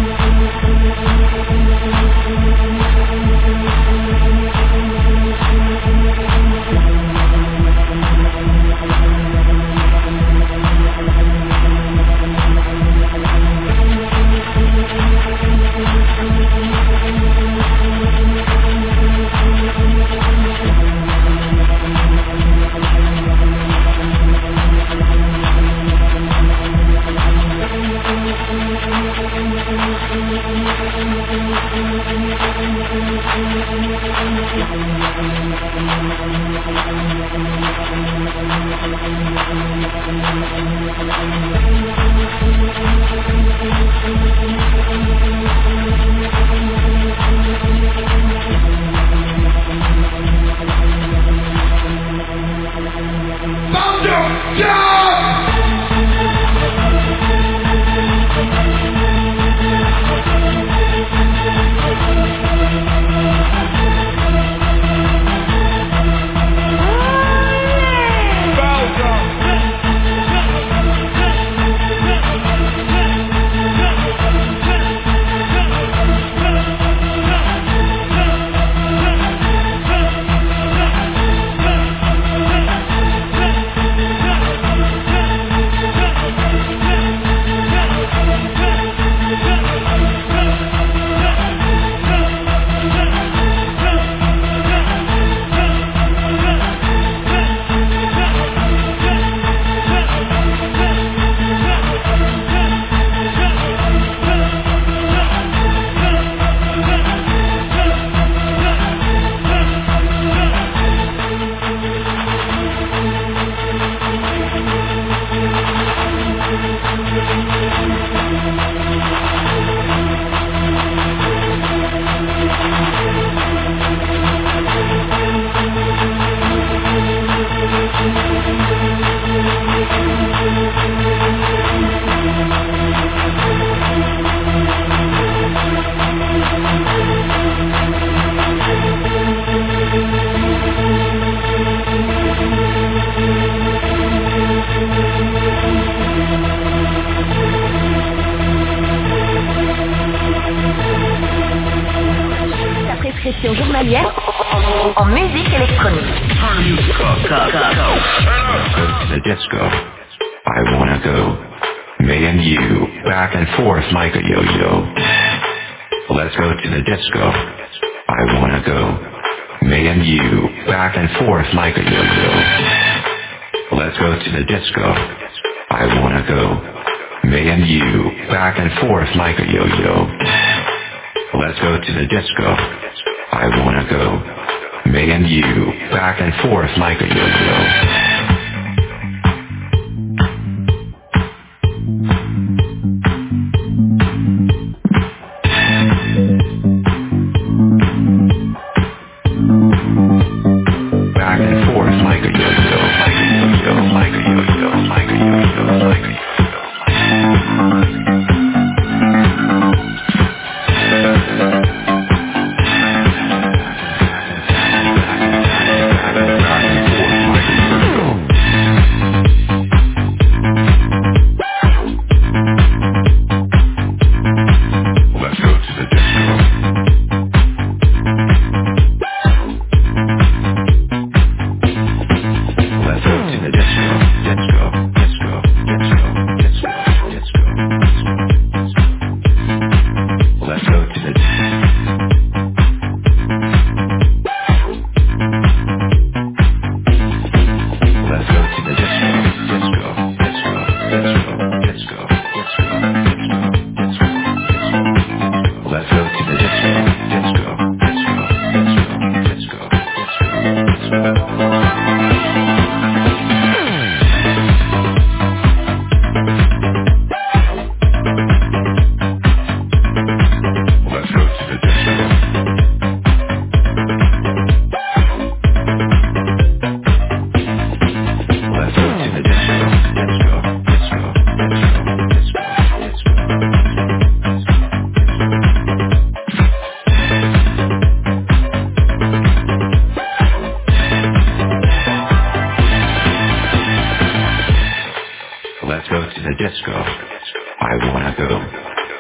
journalière en musique électronique. The disco. I wanna go. Me and you, back and forth like a yo-yo. Let's go to the disco. I wanna go. Me and you, back and forth like a yo-yo. Let's go to the disco. I wanna go. Me and you, back and forth like a yo-yo. Let's go to the disco. I wanna go. Me and you, back and forth like a yo-yo.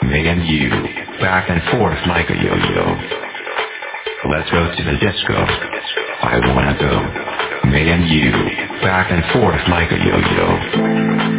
Me and you, back and forth like a yo-yo. Let's go to the disco. I wanna go. Me and you, back and forth like a yo-yo.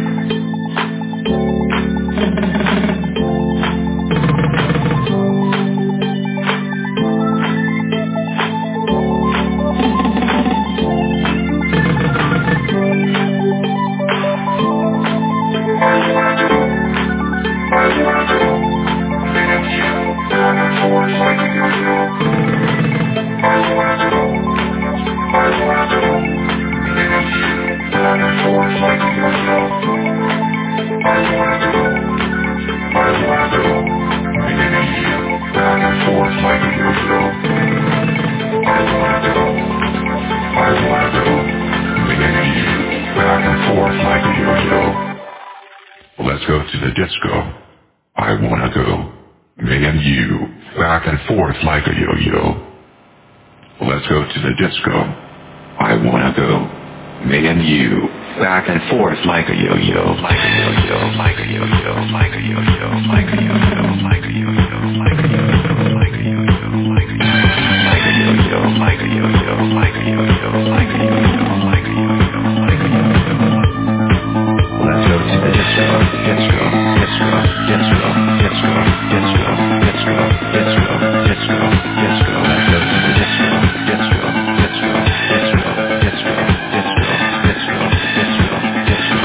Let's go to the disco. I wanna go. Me and you, back and forth like a yo-yo. Let's go to the disco. I wanna go. Me and you, back and forth like a yo-yo, like a yo-yo, like a yo-yo, like a yo-yo, like a yo-yo, like a yo-yo, like a yo-yo, like a yo-yo, like a yo-yo, like a yo-yo, like a yo-yo, like a yo-yo, like a yo-yo, like a yo-yo, like a yo-yo. Let's go to the disco, disco, disco, disco, disco, disco, disco, disco, disco, disco. Let's go to the disco, disco, disco, disco, disco, disco, disco, disco, disco,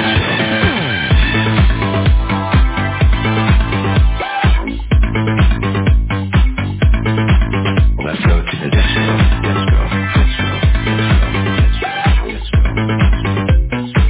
disco. Let's go to the disco, disco, disco, disco, disco, disco.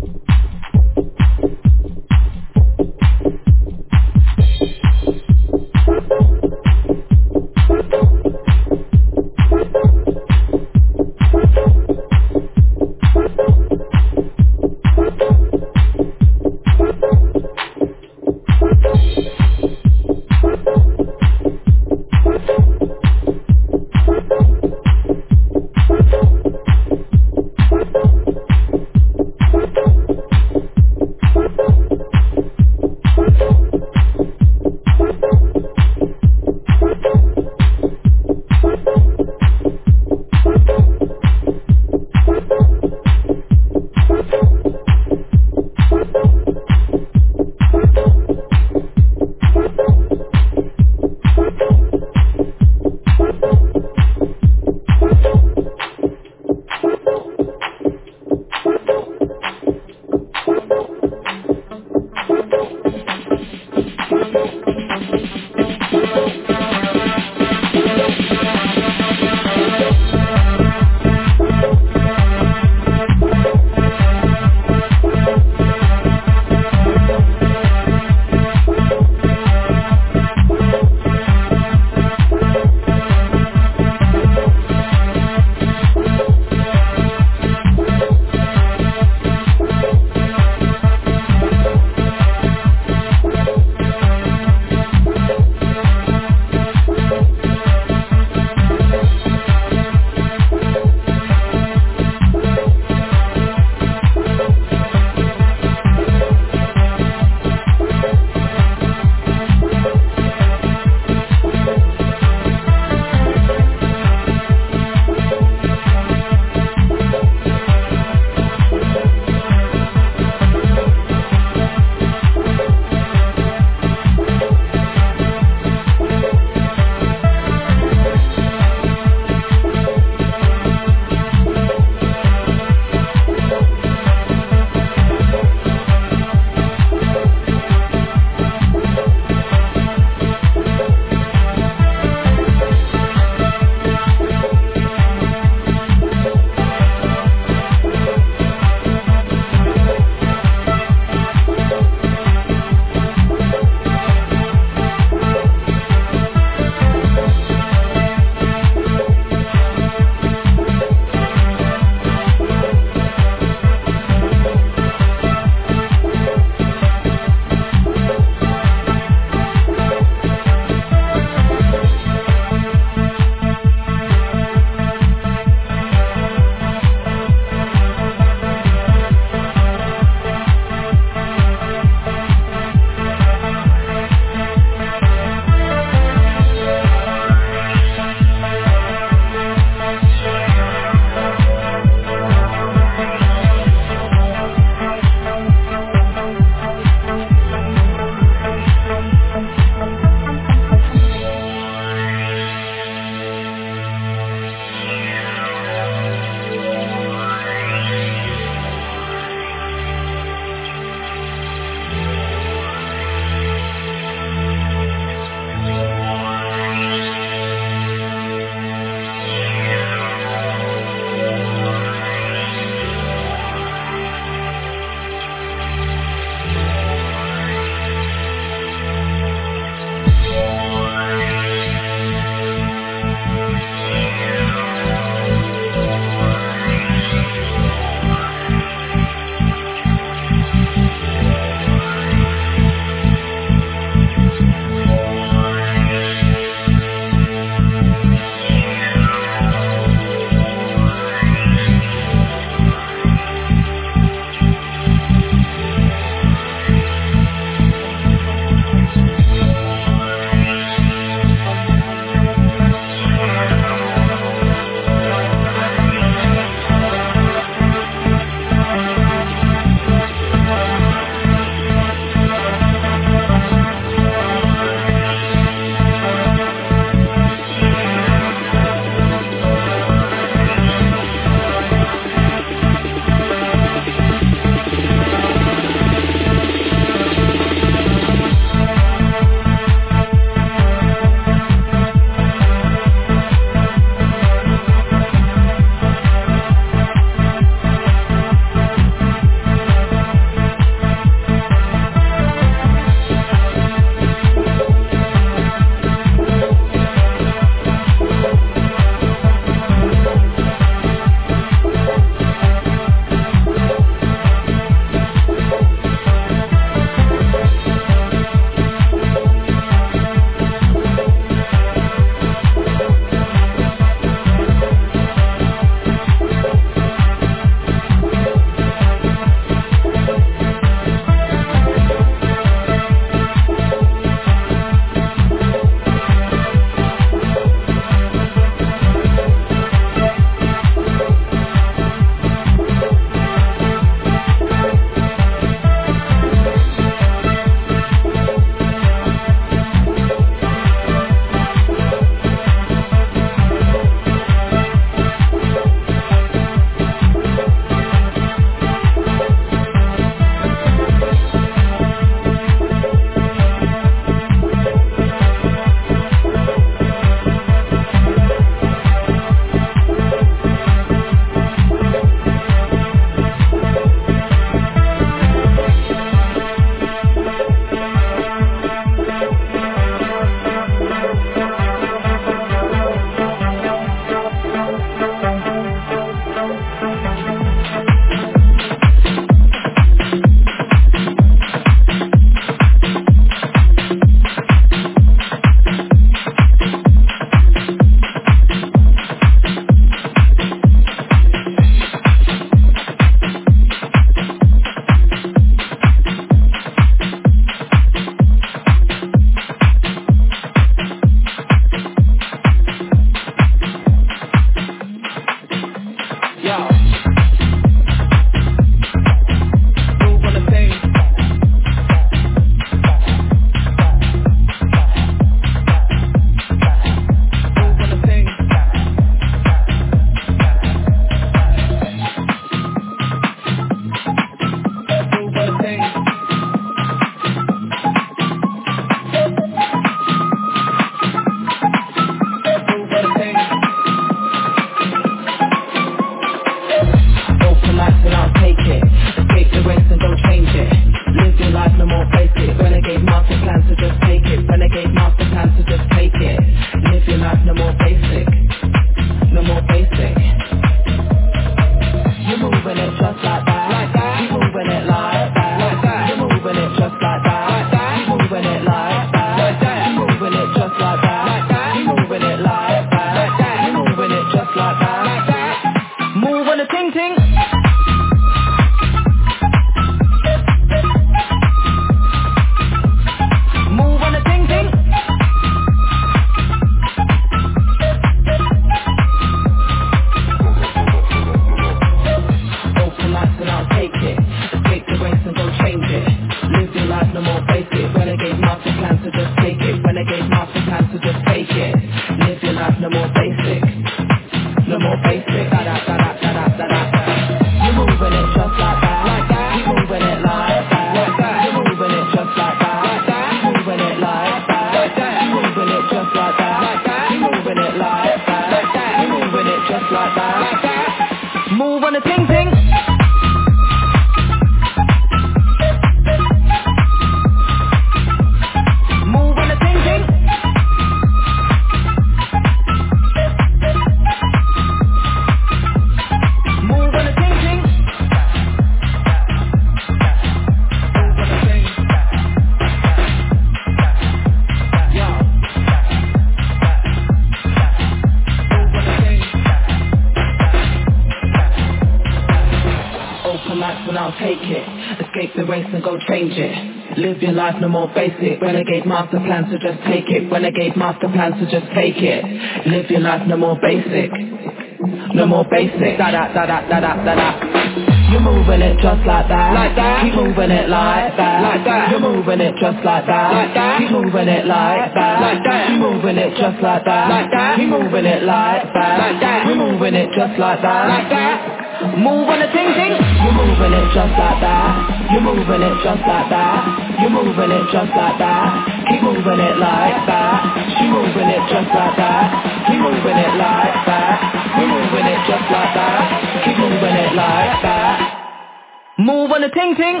I'll take it. Escape the race and go change it. Live your life no more basic. Renegade master plan, so just take it. Renegade master plan, so just take it. Live your life no more basic. No more basic. Da da da da da da da da. You're moving it just like that. Like that. Keep moving it like that. Like that. You're moving it just like that. Like that. Keep moving it like that. Like that. Keep moving it just like that. Like that. Keep moving it like that. Like that. We're moving it just like that. Like that. Move on the ting ting. You're moving it just like that. You're moving it just like that. You're moving it just like that. Keep moving it like that. She moving it just like that. Keep moving it like that. We're moving it just like that. Keep moving it like that. Move on the ting ting.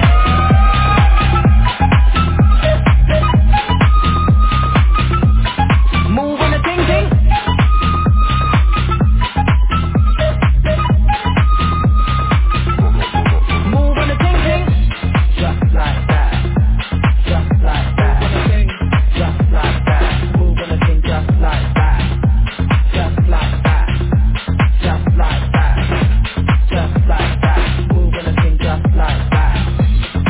Move on the ting ting. Move on the ting ting. Just like that. Just like that. Just like that. Move on the ting just like that. Just like that. Just like that. Just like that. Move on the ting just like that.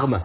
armes.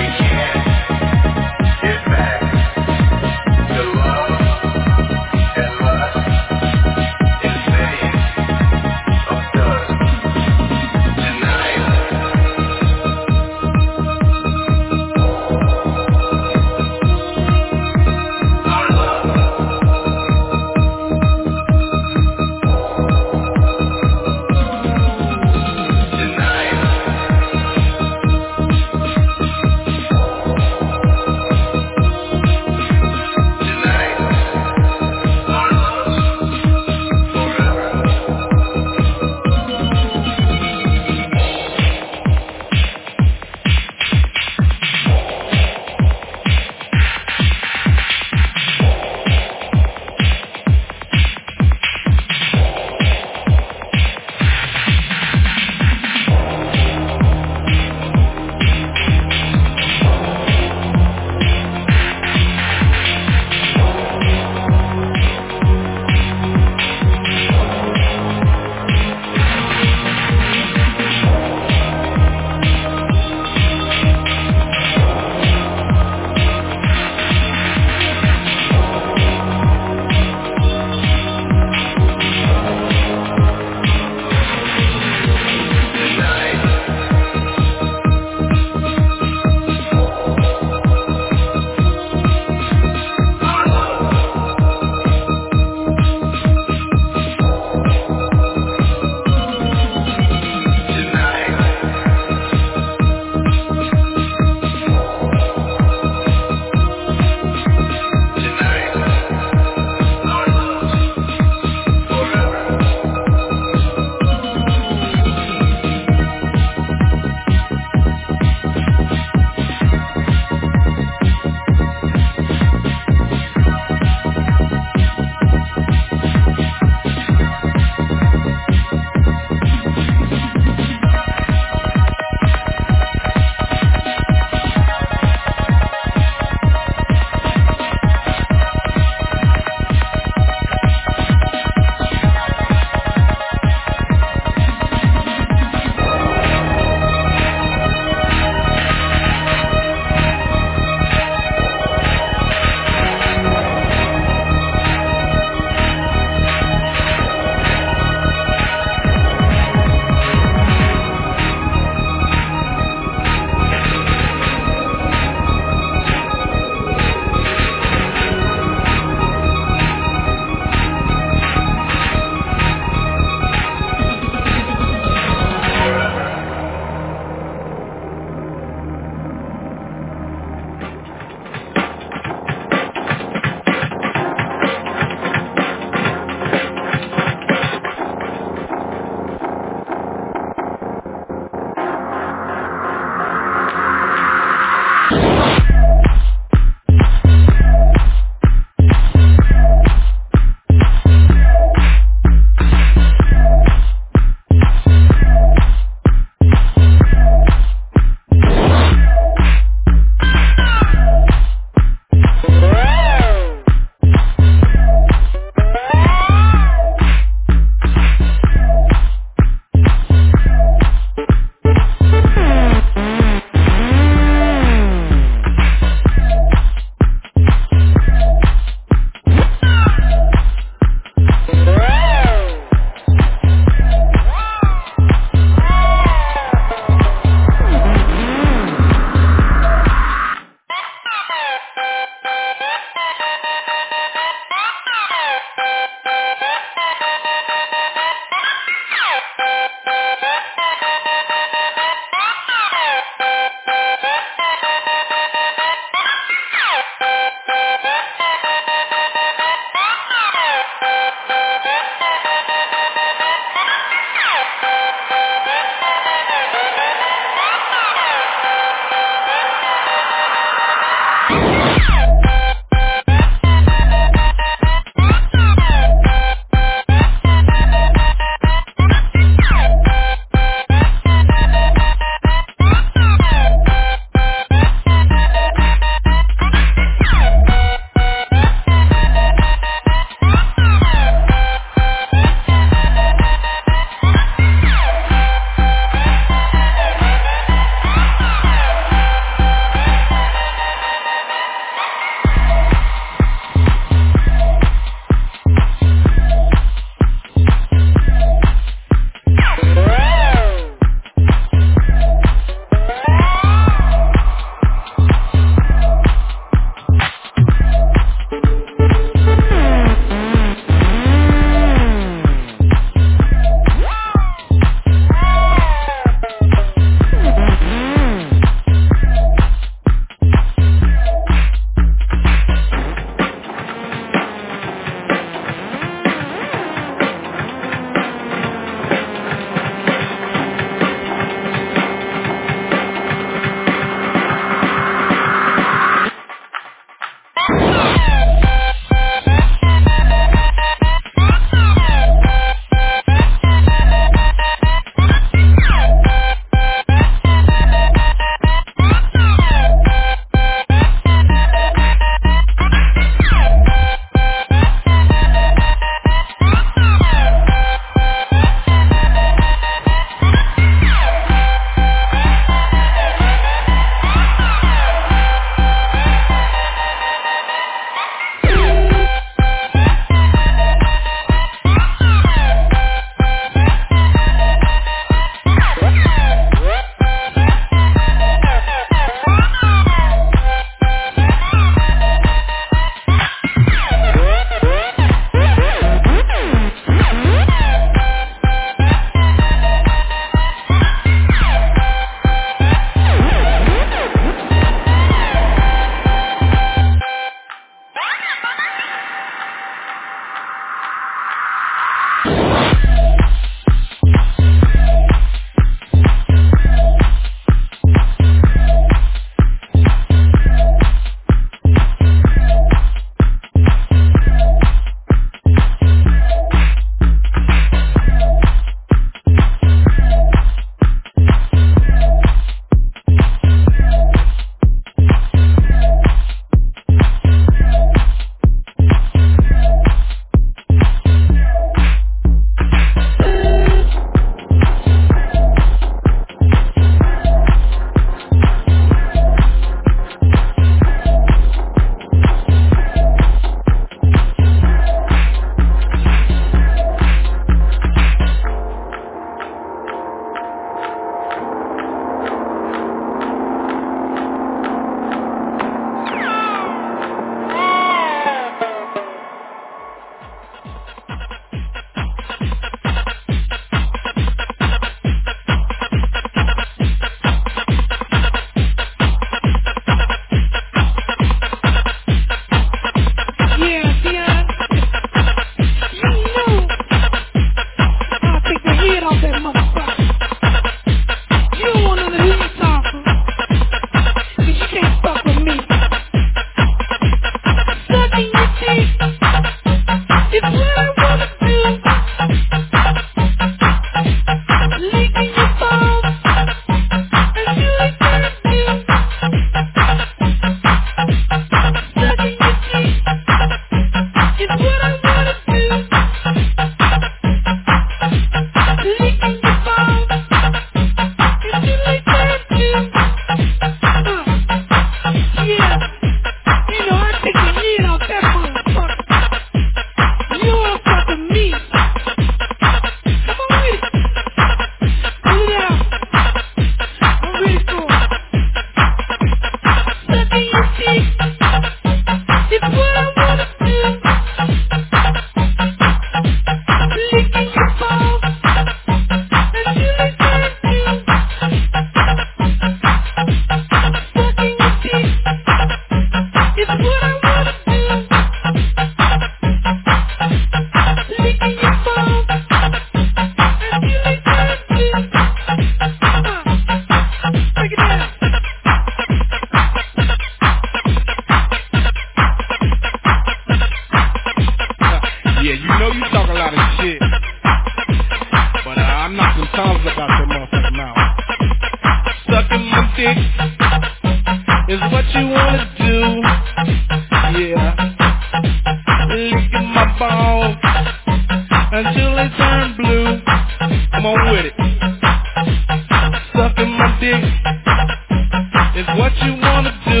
them tonsils about your motherfucking mouth. Sucking my dick is what you wanna do. Yeah. Licking my balls until they turn blue. Come on with it. Sucking my dick is what you wanna do.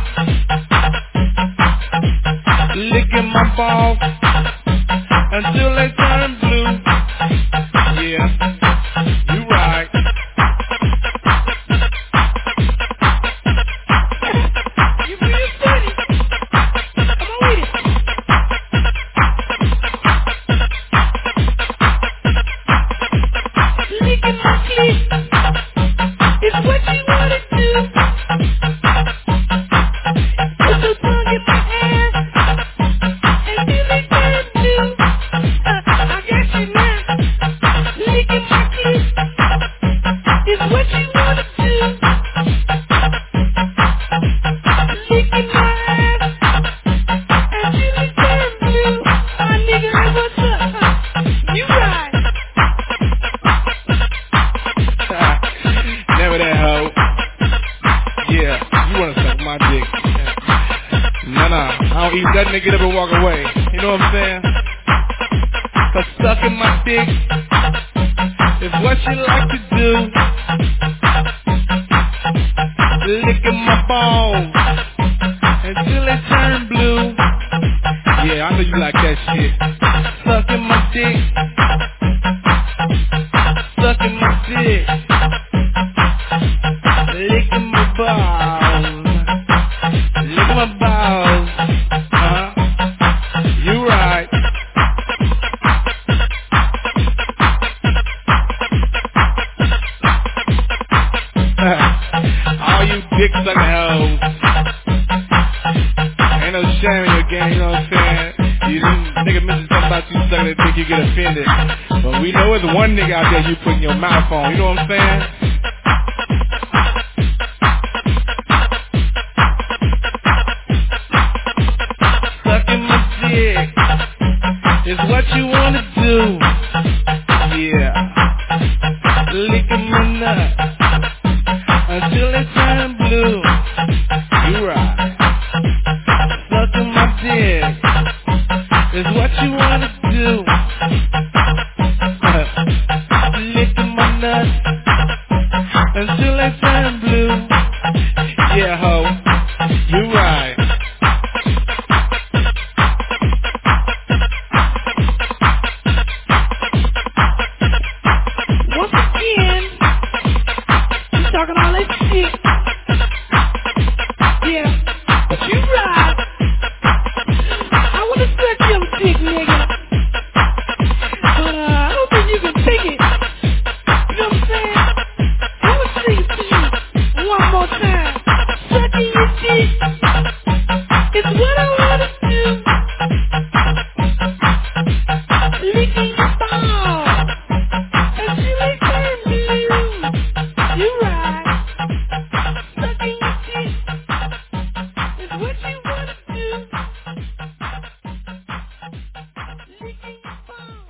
Licking my balls until they turn blue. Yeah, you right. You real funny. Come on with it. Licking my clit is what you wanna do. Put your tongue in my ass until they turn blue. I got you now. Licking my clit is what you wanna do. Licking my ass until they turn blue. My nigga, what's up? You right. Never that hoe. Yeah, you wanna suck my dick. Nah, I don't eat that nigga up and walk away. You know what I'm saying? Cause sucking my dick is what you like to do. Licking my balls until they turn blue. Yeah, I know you like that shit. Sucking my dick. Sucking my dick. Licking my balls. Licking my balls. You right. All you dick sucking hoes. Ain't no shame in your game, you know what I'm saying? You nigga mention something about you sucking that dick, you get offended. But we know there's one nigga out there you putting your mouth on, you know what I'm saying? Sucking my dick is what you wanna do. Yeah. Licking my nut until they turn blue. You right. Sucking my dick is what you wanna do. Licking my nuts until they turn blue. Yeah, ho, you right. Once again, you talking all that shit. Yeah, but you right. I wanna suck your dick, nigga. But I don't think you can take it. You know what I'm saying? I'm gonna sing it to you one more time. Sucking your dick is what I wanna do. Licking your balls until they turn blue. You right. Sucking your dick is what you wanna do. Licking your balls.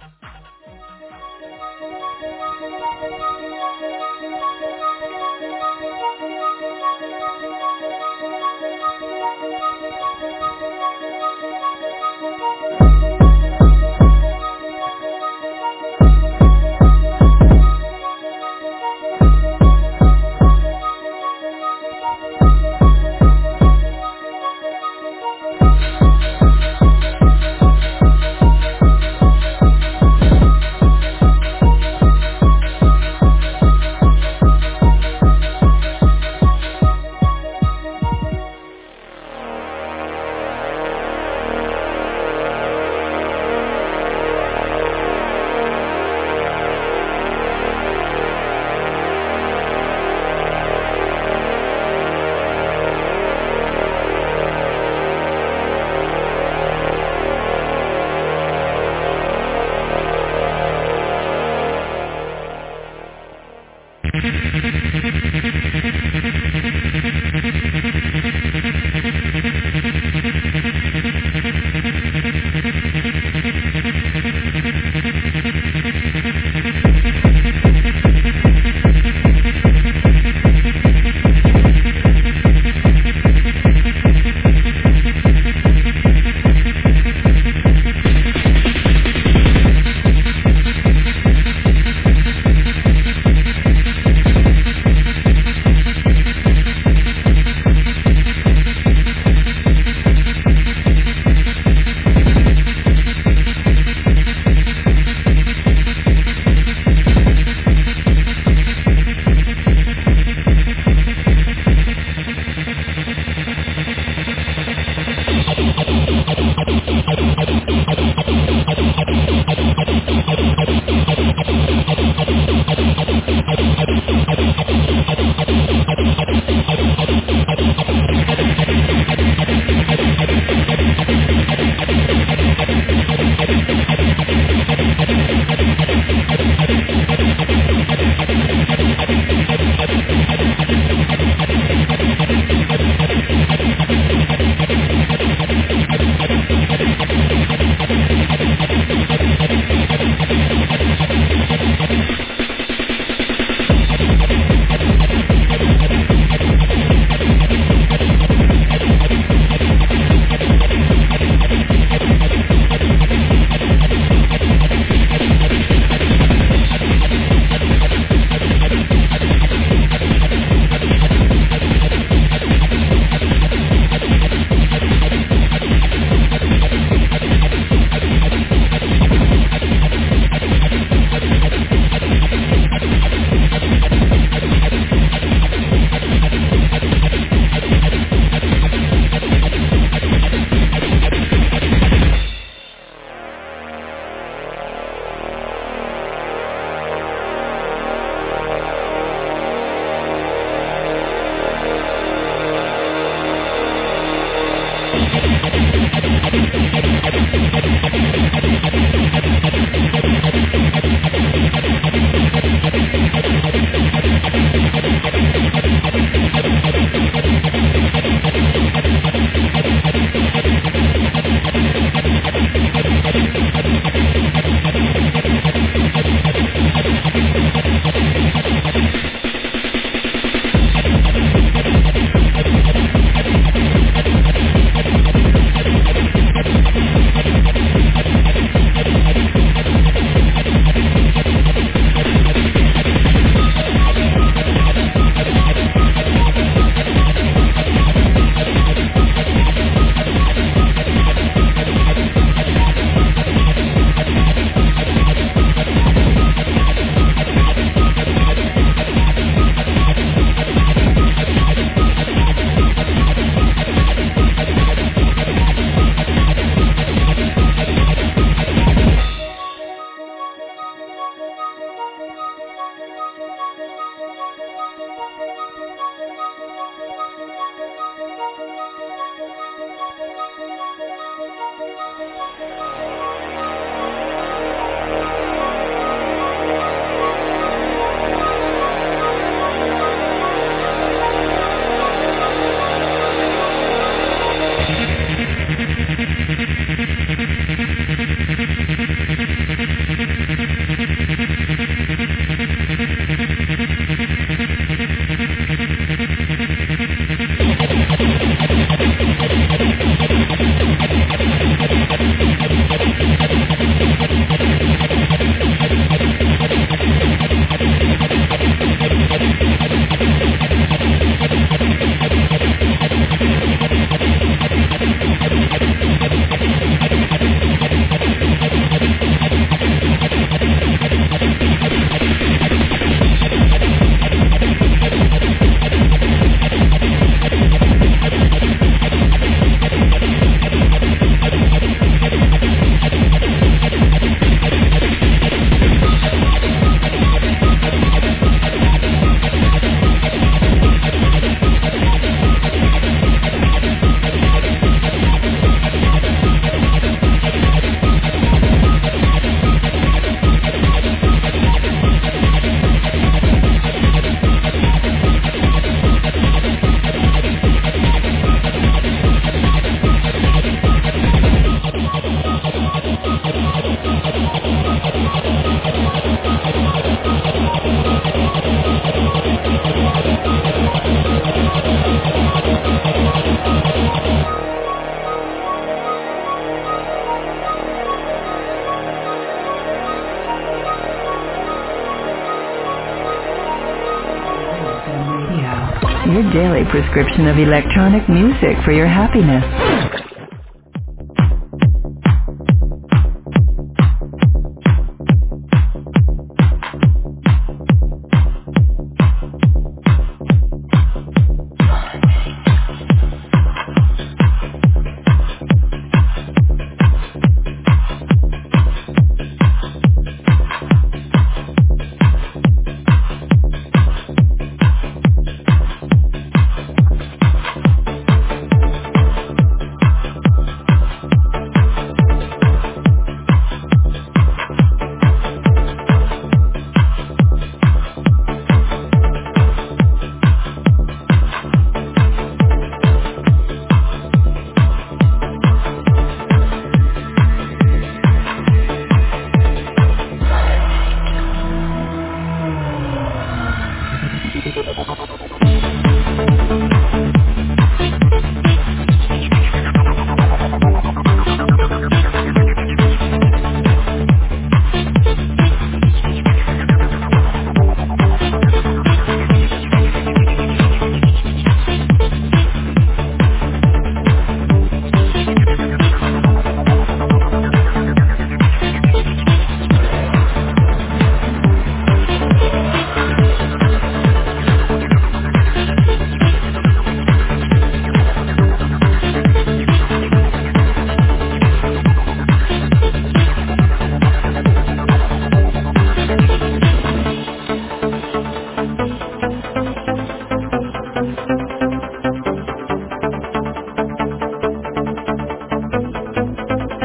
Your daily prescription of electronic music for your happiness.